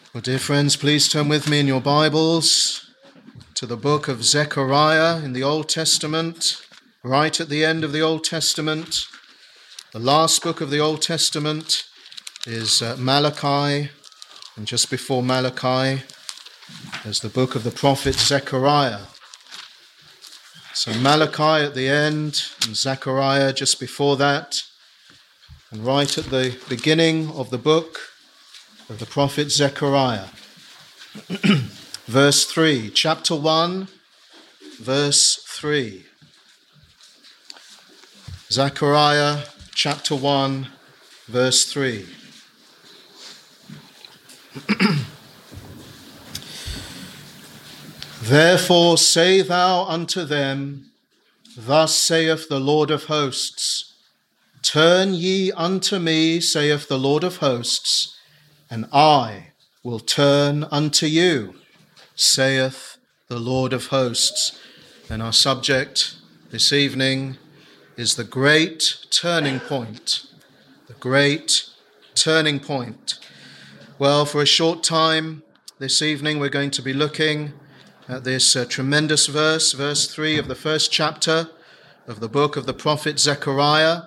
Well, dear friends, please turn with me in your Bibles to the book of Zechariah in the Old Testament, right at the end of the Old Testament. The last book of the Old Testament is Malachi, and just before Malachi is the book of the prophet Zechariah. So Malachi at the end and Zechariah just before that, and right at the beginning of the book of the prophet Zechariah. Verse 3, chapter 1, verse 3. Zechariah chapter 1, verse 3. Therefore say thou unto them, Thus saith the Lord of hosts, Turn ye unto me, saith the Lord of hosts, and I will turn unto you, saith the Lord of hosts. And our subject this evening is the great turning point. The great turning point. Well, for a short time this evening, we're going to be looking at this tremendous verse 3 of the first chapter of the book of the prophet Zechariah.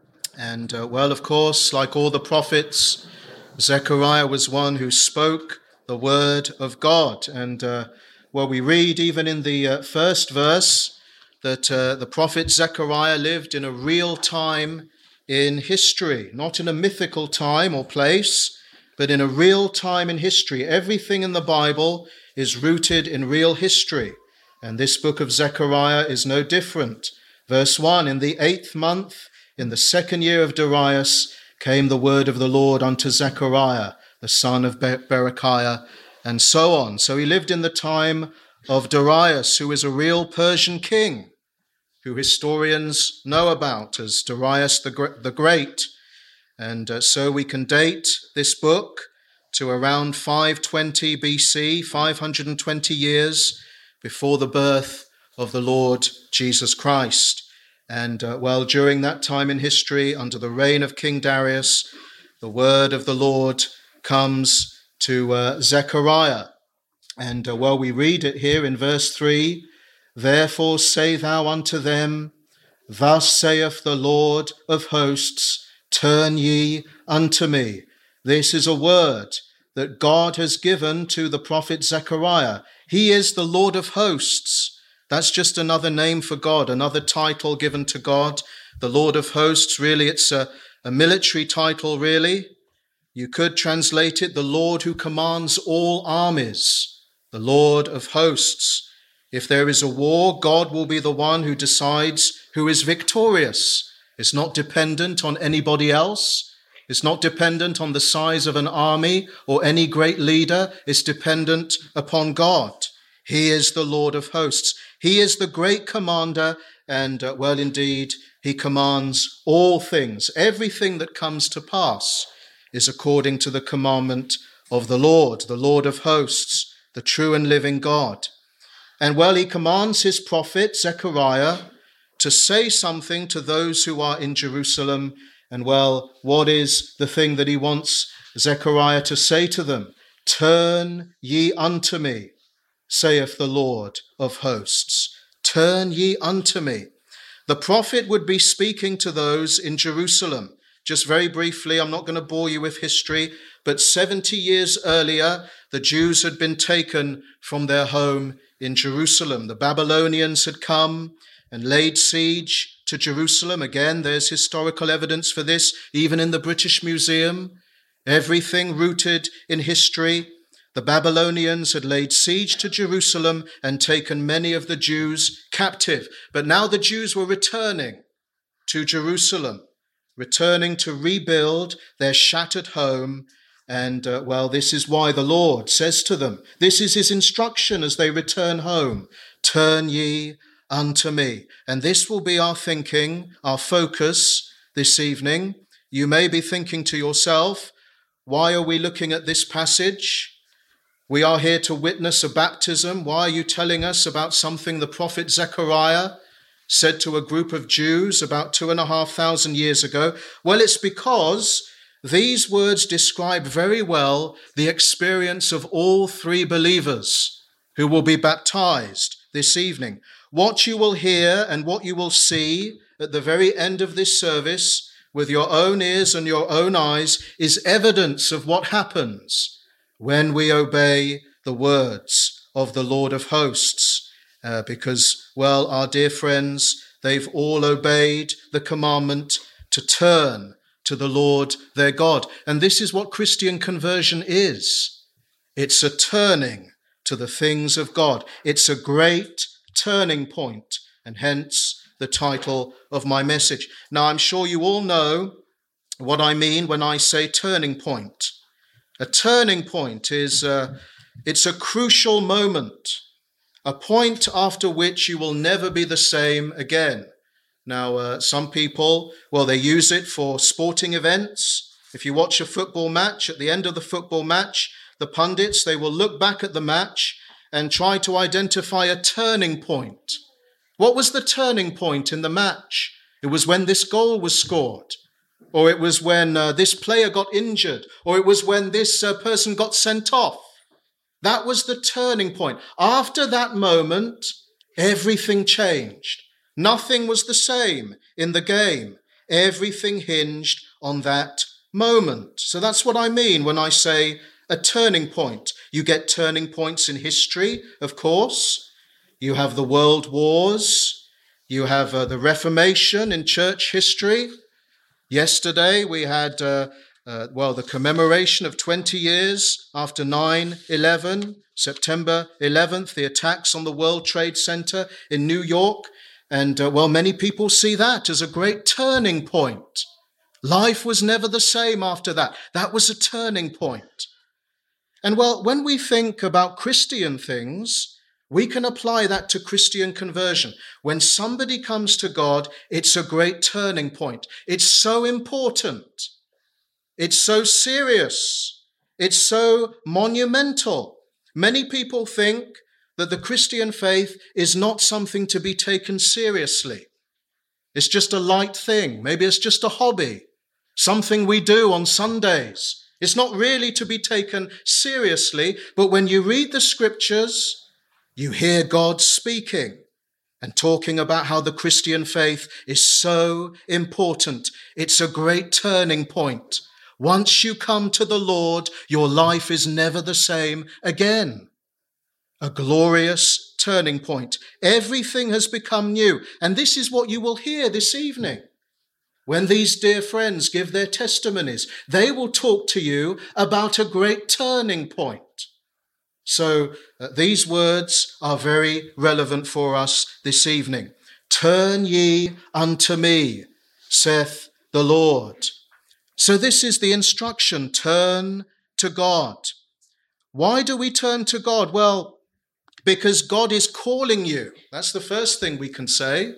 And well, of course, like all the prophets, Zechariah was one who spoke the word of God. And well, we read even in the first verse that the prophet Zechariah lived in a real time in history, not in a mythical time or place, but in a real time in history. Everything in the Bible is rooted in real history. And this book of Zechariah is no different. Verse 1, in the 8th month, in the 2nd year of Darius, came the word of the Lord unto Zechariah, the son of Berechiah, and so on. So he lived in the time of Darius, who is a real Persian king, who historians know about as Darius the Great. And so we can date this book to around 520 BC, 520 years before the birth of the Lord Jesus Christ. And well, during that time in history, under the reign of King Darius, the word of the Lord comes to Zechariah. And well, we read it here in verse 3, Therefore say thou unto them, Thus saith the Lord of hosts, Turn ye unto me. This is a word that God has given to the prophet Zechariah. He is the Lord of hosts. That's just another name for God, another title given to God. The Lord of hosts, really, it's a military title, really. You could translate it, the Lord who commands all armies, the Lord of hosts. If there is a war, God will be the one who decides who is victorious. It's not dependent on anybody else. It's not dependent on the size of an army or any great leader. It's dependent upon God. He is the Lord of hosts. He is the great commander, and well, indeed, he commands all things. Everything that comes to pass is according to the commandment of the Lord of hosts, the true and living God. And well, he commands his prophet, Zechariah, to say something to those who are in Jerusalem. And well, what is the thing that he wants Zechariah to say to them? Turn ye unto me, saith the Lord of hosts. Turn ye unto me. The prophet would be speaking to those in Jerusalem. Just very briefly, I'm not going to bore you with history, but 70 years earlier, the Jews had been taken from their home in Jerusalem. The Babylonians had come and laid siege to Jerusalem. Again, there's historical evidence for this, even in the British Museum. Everything rooted in history. The Babylonians had laid siege to Jerusalem and taken many of the Jews captive. But now the Jews were returning to Jerusalem, returning to rebuild their shattered home. And well, this is why the Lord says to them, this is his instruction as they return home, turn ye unto me. And this will be our thinking, our focus this evening. You may be thinking to yourself, why are we looking at this passage? We are here to witness a baptism. Why are you telling us about something the prophet Zechariah said to a group of Jews about 2,500 years ago? Well, it's because these words describe very well the experience of all three believers who will be baptized this evening. What you will hear and what you will see at the very end of this service with your own ears and your own eyes is evidence of what happens when we obey the words of the Lord of hosts. Because, well, our dear friends, they've all obeyed the commandment to turn to the Lord their God. And this is what Christian conversion is. It's a turning to the things of God. It's a great turning point, and hence the title of my message. Now, I'm sure you all know what I mean when I say turning point. A turning point is it's a crucial moment, a point after which you will never be the same again. Now, some people, well, they use it for sporting events. If you watch a football match, at the end of the football match, the pundits, they will look back at the match and try to identify a turning point. What was the turning point in the match? It was when this goal was scored, or it was when this player got injured, or it was when this person got sent off. That was the turning point. After that moment, everything changed. Nothing was the same in the game. Everything hinged on that moment. So that's what I mean when I say a turning point. You get turning points in history, of course. You have the world wars. You have the Reformation in church history. Yesterday we had, the commemoration of 20 years after 9/11, September 11th, the attacks on the World Trade Center in New York. And, many people see that as a great turning point. Life was never the same after that. That was a turning point. And, when we think about Christian things, we can apply that to Christian conversion. When somebody comes to God, it's a great turning point. It's so important. It's so serious. It's so monumental. Many people think that the Christian faith is not something to be taken seriously. It's just a light thing. Maybe it's just a hobby, something we do on Sundays. It's not really to be taken seriously, but when you read the scriptures, you hear God speaking and talking about how the Christian faith is so important. It's a great turning point. Once you come to the Lord, your life is never the same again. A glorious turning point. Everything has become new. And this is what you will hear this evening. When these dear friends give their testimonies, they will talk to you about a great turning point. So these words are very relevant for us this evening. Turn ye unto me, saith the Lord. So this is the instruction, turn to God. Why do we turn to God? Well, because God is calling you. That's the first thing we can say.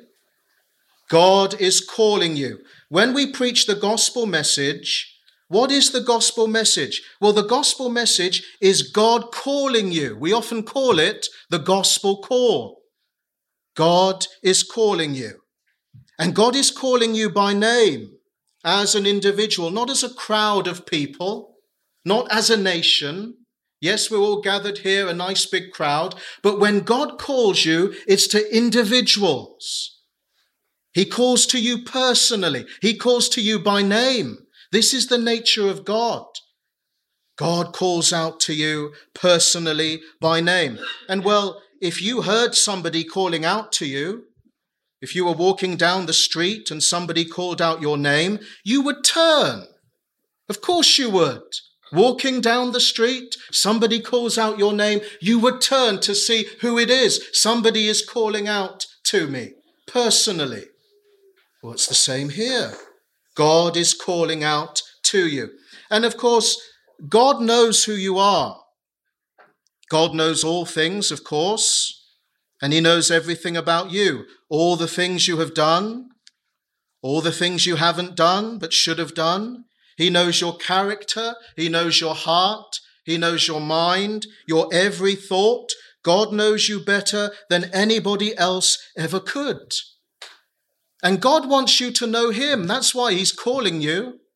God is calling you. When we preach the gospel message, what is the gospel message? Well, the gospel message is God calling you. We often call it the gospel call. God is calling you. And God is calling you by name, as an individual, not as a crowd of people, not as a nation. Yes, we're all gathered here, a nice big crowd, but when God calls you, it's to individuals. He calls to you personally. He calls to you by name. This is the nature of God. God calls out to you personally by name. And if you heard somebody calling out to you, if you were walking down the street and somebody called out your name, you would turn. Of course you would. Walking down the street, somebody calls out your name, you would turn to see who it is. Somebody is calling out to me personally. Well, it's the same here. God is calling out to you. And of course, God knows who you are. God knows all things, of course, and he knows everything about you. All the things you have done, all the things you haven't done but should have done. He knows your character. He knows your heart. He knows your mind, your every thought. God knows you better than anybody else ever could. And God wants you to know him. That's why he's calling you.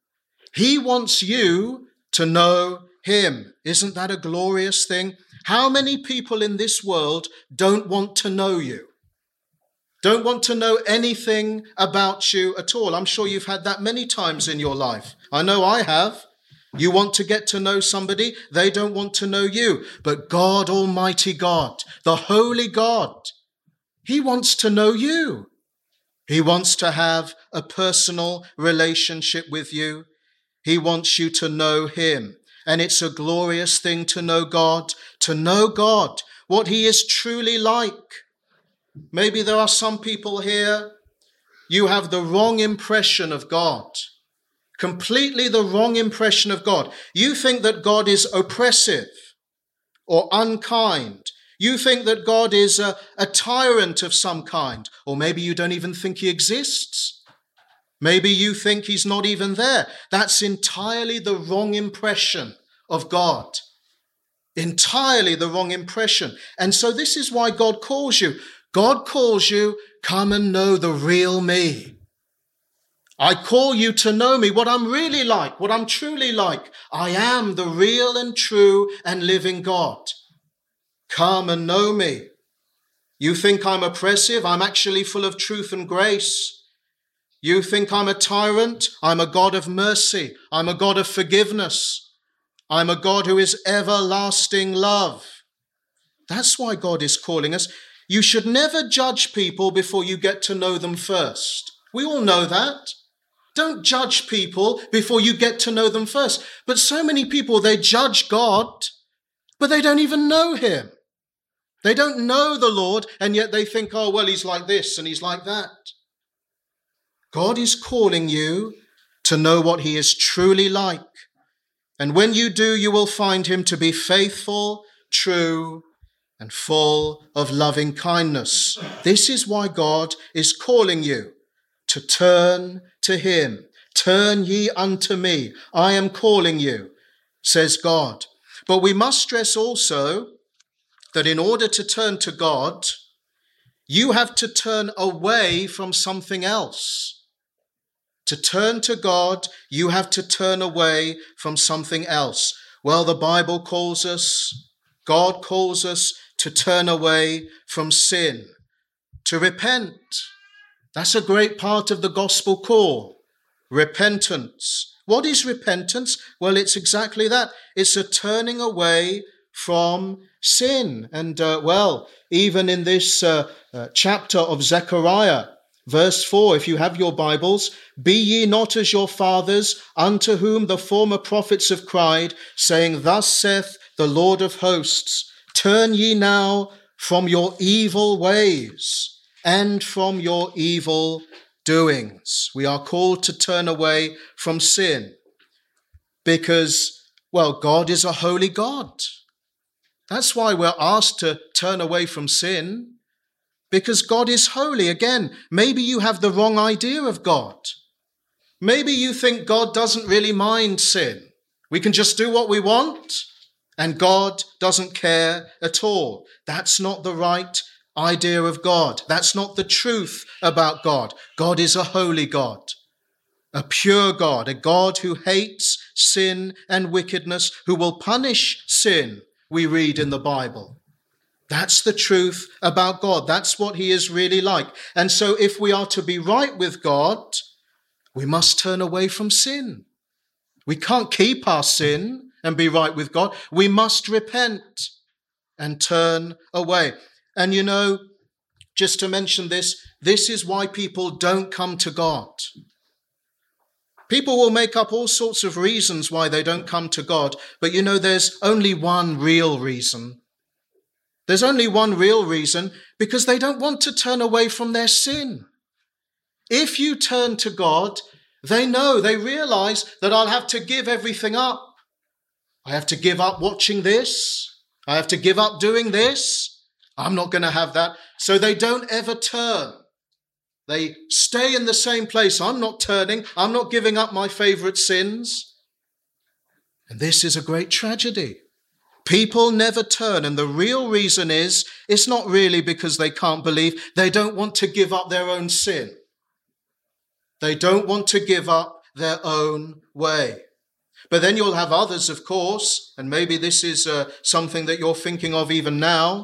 He wants you to know him. Isn't that a glorious thing? How many people in this world don't want to know you? Don't want to know anything about you at all? I'm sure you've had that many times in your life. I know I have. You want to get to know somebody, they don't want to know you. But God, Almighty God, the Holy God, he wants to know you. He wants to have a personal relationship with you. He wants you to know him. And it's a glorious thing to know God, what he is truly like. Maybe there are some people here, you have the wrong impression of God. Completely the wrong impression of God. You think that God is oppressive or unkind. You think that God is a tyrant of some kind. Or maybe you don't even think he exists. Maybe you think he's not even there. That's entirely the wrong impression of God. Entirely the wrong impression. And so this is why God calls you. God calls you, come and know the real me. I call you to know me, what I'm really like, what I'm truly like. I am the real and true and living God. Come and know me. You think I'm oppressive? I'm actually full of truth and grace. You think I'm a tyrant? I'm a God of mercy. I'm a God of forgiveness. I'm a God who is everlasting love. That's why God is calling us. You should never judge people before you get to know them first. We all know that. Don't judge people before you get to know them first. But so many people, they judge God, but they don't even know him. They don't know the Lord, and yet they think, oh, well, he's like this and he's like that. God is calling you to know what he is truly like. And when you do, you will find him to be faithful, true, and full of loving kindness. This is why God is calling you to turn to him. Turn ye unto me. I am calling you, says God. But we must stress also that in order to turn to God, you have to turn away from something else. To turn to God, you have to turn away from something else. Well, the Bible calls us, God calls us to turn away from sin, to repent. That's a great part of the gospel call. Repentance. What is repentance? Well, it's exactly that. It's a turning away from sin. And even in this chapter of Zechariah, verse 4, if you have your Bibles, be ye not as your fathers, unto whom the former prophets have cried, saying, thus saith the Lord of hosts, turn ye now from your evil ways and from your evil doings. We are called to turn away from sin because, God is a holy God. That's why we're asked to turn away from sin, because God is holy. Again, maybe you have the wrong idea of God. Maybe you think God doesn't really mind sin. We can just do what we want, and God doesn't care at all. That's not the right idea of God. That's not the truth about God. God is a holy God, a pure God, a God who hates sin and wickedness, who will punish sin, we read in the Bible. That's the truth about God. That's what he is really like. And so if we are to be right with God, we must turn away from sin. We can't keep our sin and be right with God. We must repent and turn away. And just to mention this is why people don't come to God. People will make up all sorts of reasons why they don't come to God, but there's only one real reason. There's only one real reason, because they don't want to turn away from their sin. If you turn to God, they realize that I'll have to give everything up. I have to give up watching this. I have to give up doing this. I'm not going to have that. So they don't ever turn. They stay in the same place. I'm not turning. I'm not giving up my favorite sins. And this is a great tragedy. People never turn. And the real reason is, it's not really because they can't believe. They don't want to give up their own sin. They don't want to give up their own way. But then you'll have others, of course, and maybe this is something that you're thinking of even now.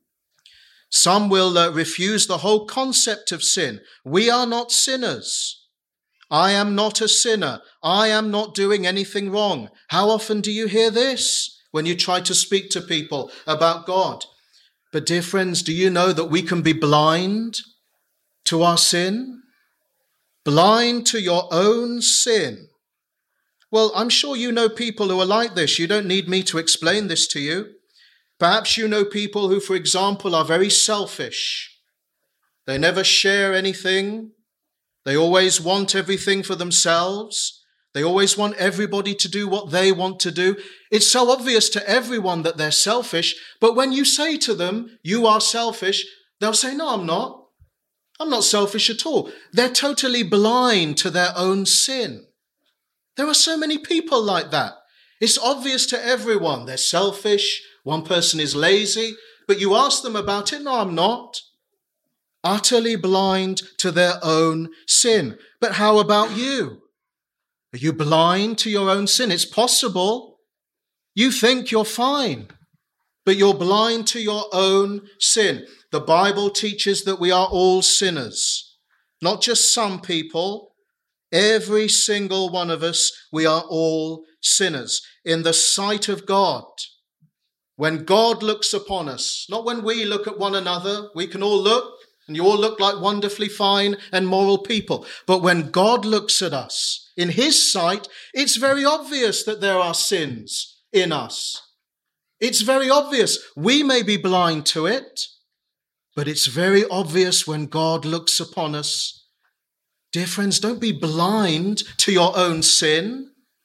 Some will refuse the whole concept of sin. We are not sinners. I am not a sinner. I am not doing anything wrong. How often do you hear this when you try to speak to people about God? But dear friends, do you know that we can be blind to our sin? Blind to your own sin. Well, I'm sure you know people who are like this. You don't need me to explain this to you. Perhaps you know people who, for example, are very selfish. They never share anything. They always want everything for themselves. They always want everybody to do what they want to do. It's so obvious to everyone that they're selfish, but when you say to them, you are selfish, they'll say, no, I'm not. I'm not selfish at all. They're totally blind to their own sin. There are so many people like that. It's obvious to everyone. They're selfish. One person is lazy, but you ask them about it. No, I'm not. Utterly blind to their own sin. But how about you? Are you blind to your own sin? It's possible. You think you're fine, but you're blind to your own sin. The Bible teaches that we are all sinners, not just some people. Every single one of us, we are all sinners in the sight of God. When God looks upon us, not when we look at one another, we can all look, and you all look like wonderfully fine and moral people. But when God looks at us, in his sight, it's very obvious that there are sins in us. It's very obvious. We may be blind to it, but it's very obvious when God looks upon us. Dear friends, don't be blind to your own sin.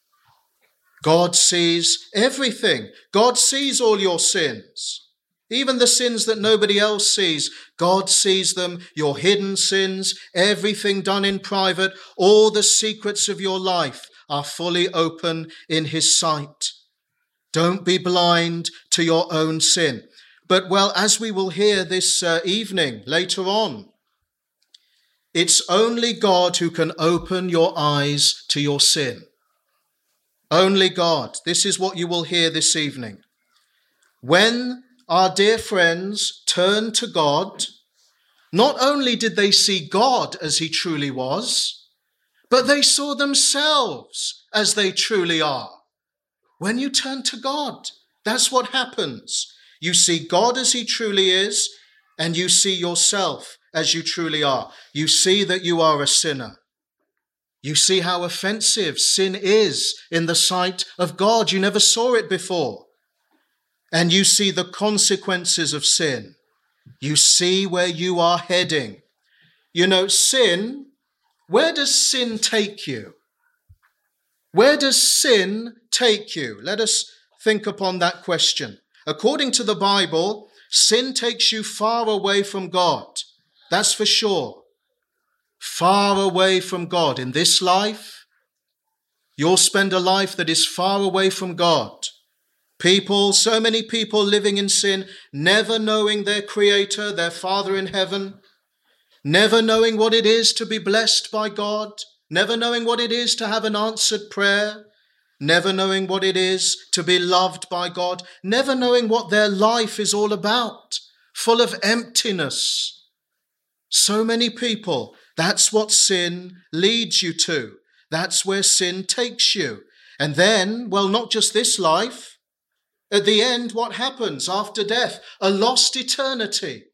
God sees everything. God sees all your sins. Even the sins that nobody else sees, God sees them, your hidden sins, everything done in private, all the secrets of your life are fully open in his sight. Don't be blind to your own sin. But well, as we will hear this evening, later on, it's only God who can open your eyes to your sin. Only God. This is what you will hear this evening. When our dear friends turned to God, not only did they see God as he truly was, but they saw themselves as they truly are. When you turn to God, that's what happens. You see God as he truly is, and you see yourself as you truly are. You see that you are a sinner. You see how offensive sin is in the sight of God. You never saw it before. And you see the consequences of sin. You see where you are heading. You know, sin, where does sin take you? Where does sin take you? Let us think upon that question. According to the Bible, sin takes you far away from God. That's for sure. Far away from God. In this life, you'll spend a life that is far away from God. People, so many people living in sin, never knowing their Creator, their Father in heaven, never knowing what it is to be blessed by God, never knowing what it is to have an answered prayer, never knowing what it is to be loved by God, never knowing what their life is all about, full of emptiness. So many people, that's what sin leads you to. That's where sin takes you. And then, well, not just this life. At the end, what happens after death? A lost eternity.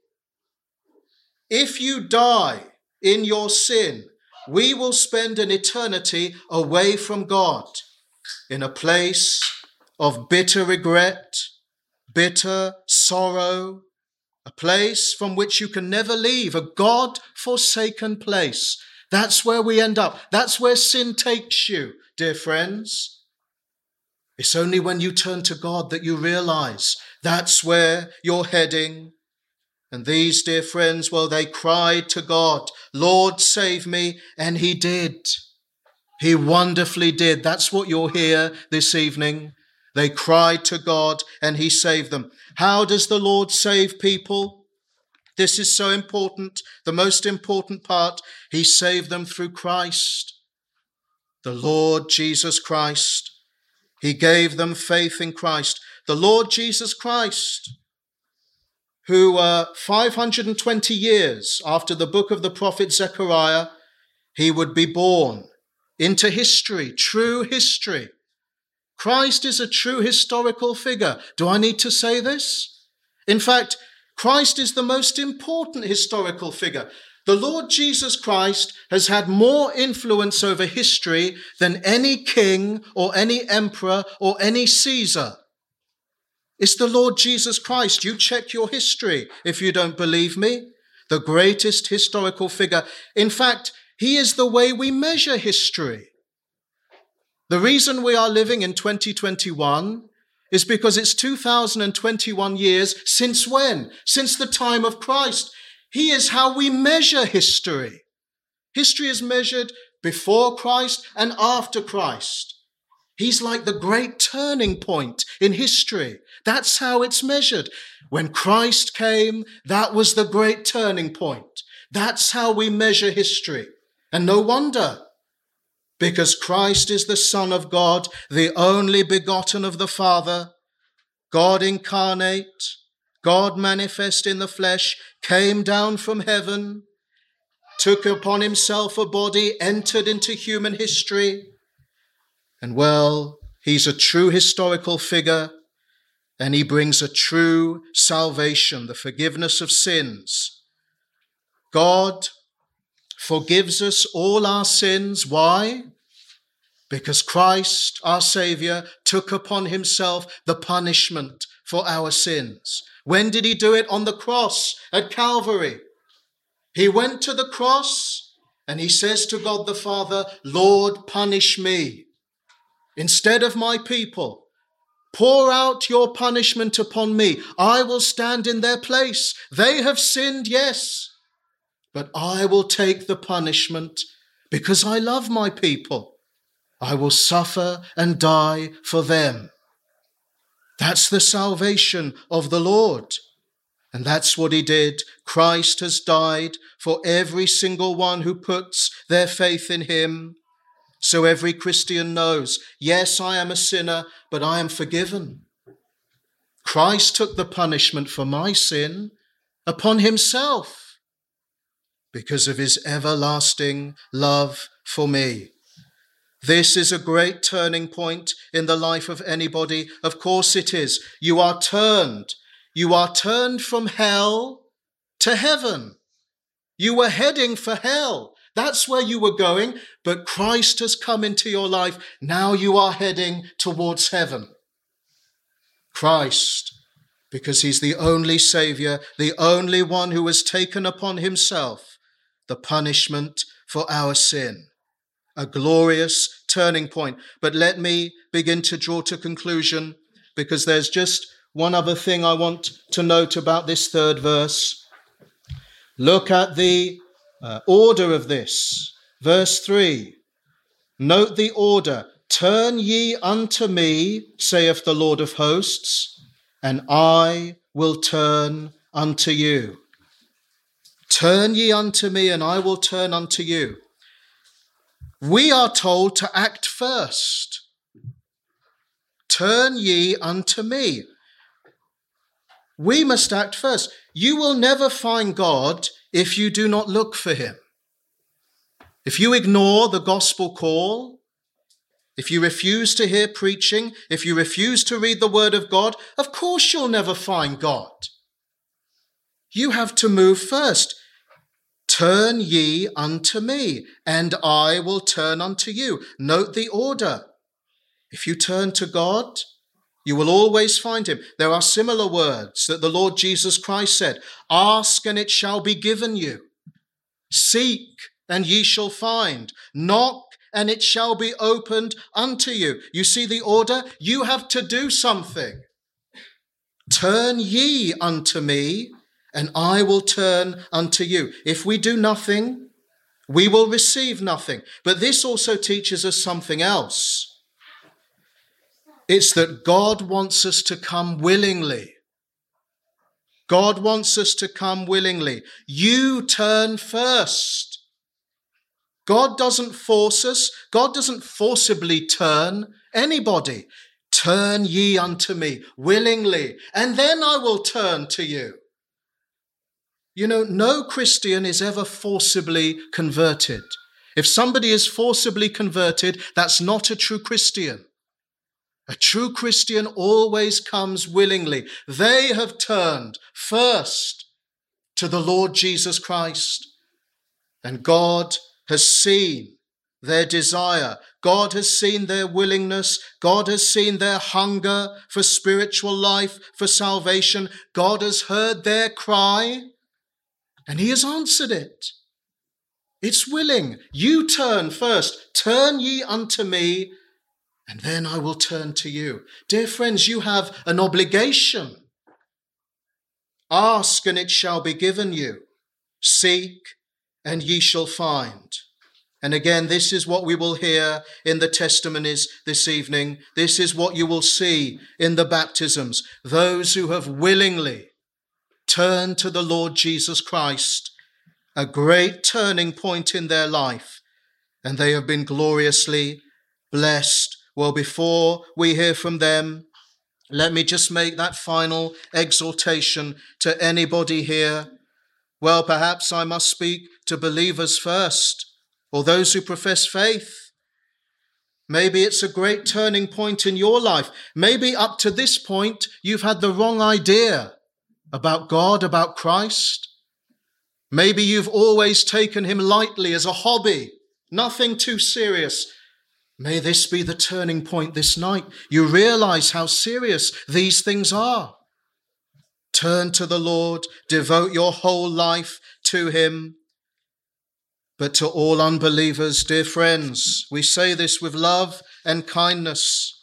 If you die in your sin, we will spend an eternity away from God in a place of bitter regret, bitter sorrow, a place from which you can never leave, a God-forsaken place. That's where we end up. That's where sin takes you, dear friends. It's only when you turn to God that you realize that's where you're heading. And these dear friends, well, they cried to God, Lord, save me. And he did. He wonderfully did. That's what you'll hear this evening. They cried to God and he saved them. How does the Lord save people? This is so important. The most important part, he saved them through Christ. the Lord Jesus Christ. He gave them faith in Christ. The Lord Jesus Christ, who 520 years after the book of the prophet Zechariah, he would be born into history, true history. Christ is a true historical figure. Do I need to say this? In fact, Christ is the most important historical figure. The Lord Jesus Christ has had more influence over history than any king or any emperor or any Caesar. It's the Lord Jesus Christ. You check your history if you don't believe me. The greatest historical figure. In fact, he is the way we measure history. The reason we are living in 2021 is because it's 2021 years since when? Since the time of Christ. He is how we measure history. History is measured before Christ and after Christ. He's like the great turning point in history. That's how it's measured. When Christ came, that was the great turning point. That's how we measure history. And no wonder, because Christ is the Son of God, the only begotten of the Father, God incarnate, God manifest in the flesh, came down from heaven, took upon himself a body, entered into human history. And well, he's a true historical figure, and he brings a true salvation, the forgiveness of sins. God forgives us all our sins. Why? Because Christ, our Savior, took upon himself the punishment for our sins. When did he do it? On the cross at Calvary. He went to the cross and he says to God the Father, Lord, punish me instead of my people. Pour out your punishment upon me. I will stand in their place. They have sinned, yes, but I will take the punishment because I love my people. I will suffer and die for them. That's the salvation of the Lord. And that's what he did. Christ has died for every single one who puts their faith in him. So every Christian knows, yes, I am a sinner, but I am forgiven. Christ took the punishment for my sin upon himself because of his everlasting love for me. This is a great turning point in the life of anybody. Of course it is. You are turned from hell to heaven. You were heading for hell. That's where you were going, but Christ has come into your life. Now you are heading towards heaven. Christ, because he's the only Savior, the only one who has taken upon himself the punishment for our sin. A glorious turning point. But let me begin to draw to conclusion, because there's just one other thing I want to note about this third verse. Look at the order of this. Verse 3. Note the order. Turn ye unto me, saith the Lord of hosts, and I will turn unto you. Turn ye unto me, and I will turn unto you. We are told to act first. Turn ye unto me. We must act first. You will never find God if you do not look for him. If you ignore the gospel call, if you refuse to hear preaching, if you refuse to read the word of God, of course you'll never find God. You have to move first. Turn ye unto me, and I will turn unto you. Note the order. If you turn to God, you will always find him. There are similar words that the Lord Jesus Christ said. Ask, and it shall be given you. Seek, and ye shall find. Knock, and it shall be opened unto you. You see the order? You have to do something. Turn ye unto me, and I will turn unto you. If we do nothing, we will receive nothing. But this also teaches us something else. It's that God wants us to come willingly. God wants us to come willingly. You turn first. God doesn't force us. God doesn't forcibly turn anybody. Turn ye unto me willingly, and then I will turn to you. You know, no Christian is ever forcibly converted. If somebody is forcibly converted, that's not a true Christian. A true Christian always comes willingly. They have turned first to the Lord Jesus Christ, and God has seen their desire. God has seen their willingness. God has seen their hunger for spiritual life, for salvation. God has heard their cry, and he has answered it. It's willing. You turn first. Turn ye unto me, and then I will turn to you. Dear friends, you have an obligation. Ask, and it shall be given you. Seek, and ye shall find. And again, this is what we will hear in the testimonies this evening. This is what you will see in the baptisms. Those who have willingly turned to the Lord Jesus Christ, a great turning point in their life, and they have been gloriously blessed. Well, before we hear from them, let me just make that final exhortation to anybody here. Well, perhaps I must speak to believers first, or those who profess faith. Maybe it's a great turning point in your life. Maybe up to this point, you've had the wrong idea about God, about Christ. Maybe you've always taken him lightly as a hobby, nothing too serious. May this be the turning point this night. You realize how serious these things are. Turn to the Lord, devote your whole life to him. But to all unbelievers, dear friends, we say this with love and kindness.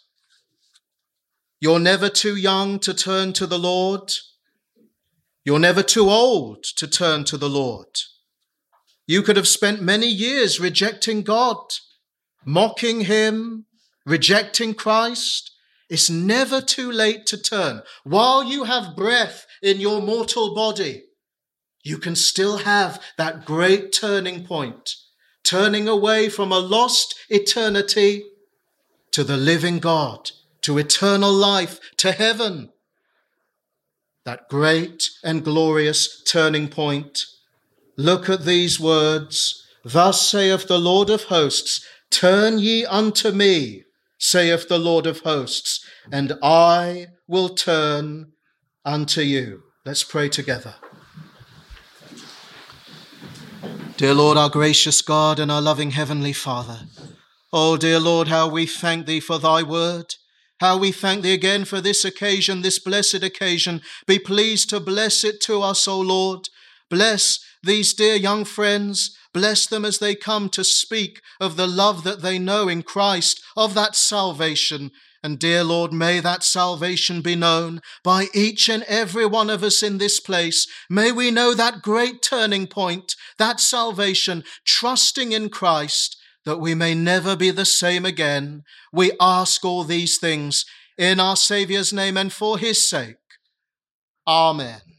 You're never too young to turn to the Lord. You're never too old to turn to the Lord. You could have spent many years rejecting God, mocking him, rejecting Christ. It's never too late to turn. While you have breath in your mortal body, you can still have that great turning point, turning away from a lost eternity to the living God, to eternal life, to heaven. That great and glorious turning point. Look at these words. Thus saith the Lord of hosts, turn ye unto me, saith the Lord of hosts, and I will turn unto you. Let's pray together. Dear Lord, our gracious God and our loving Heavenly Father, oh dear Lord, how we thank thee for thy word, how we thank thee again for this occasion, this blessed occasion. Be pleased to bless it to us, O Lord. Bless these dear young friends. Bless them as they come to speak of the love that they know in Christ, of that salvation. And dear Lord, may that salvation be known by each and every one of us in this place. May we know that great turning point, that salvation, trusting in Christ, that we may never be the same again. We ask all these things in our Saviour's name and for his sake. Amen.